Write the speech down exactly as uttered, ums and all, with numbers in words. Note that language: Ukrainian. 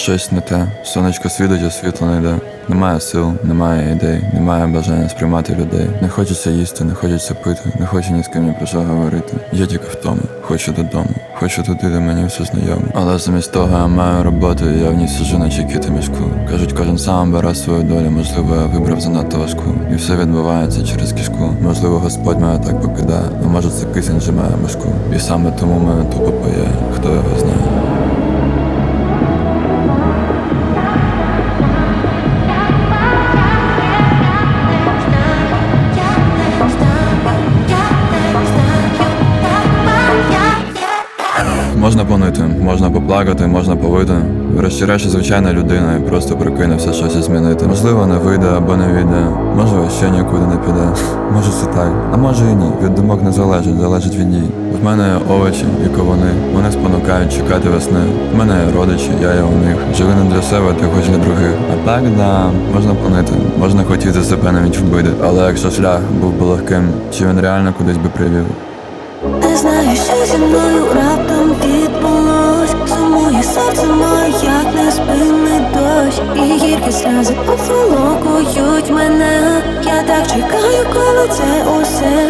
щось не те. Сонечко світить, а світло не йде. Немає сил, немає ідей, немає бажання сприймати людей. Не хочеться їсти, не хочеться пити, не хочу ні з ким ні про що говорити. Я тільки вдома, хочу додому, хочу туди, де мені все знайомо. Але замість того я маю роботу, і я в ній сиджу наче кіт у мішку. Кажуть, кожен сам бере свою долю, можливо, я вибрав занадто важку. І все відбувається через кишку. Можливо, Господь мене так покидає, а може це кисень зжимає башку. І саме тому мене тупо пає, хто його знає. Можна понити, можна поплакати, можна повити. Врешті-решт, звичайна людина і просто прокинувся щось змінити. Можливо, не вийде або не вийде. Може, ще нікуди не піде. Може, це так, а може і ні. Від думок не залежить, залежить від дій. В мене є овочі і ковуни. Вони спонукають чекати весни. В мене є родичі, я є у них. Живи не для себе, ти хоч для других. А так, да, можна понити. Можна хотіти себе навіть вбити. Але якщо шлях був би легким, чи він реально кудись би привів? Не знаю, що зі мною раптом відбулось. Сумує серце моє, як неспинний дощ. І гіркі сльози обволокують мене. Я так чекаю, коли це усе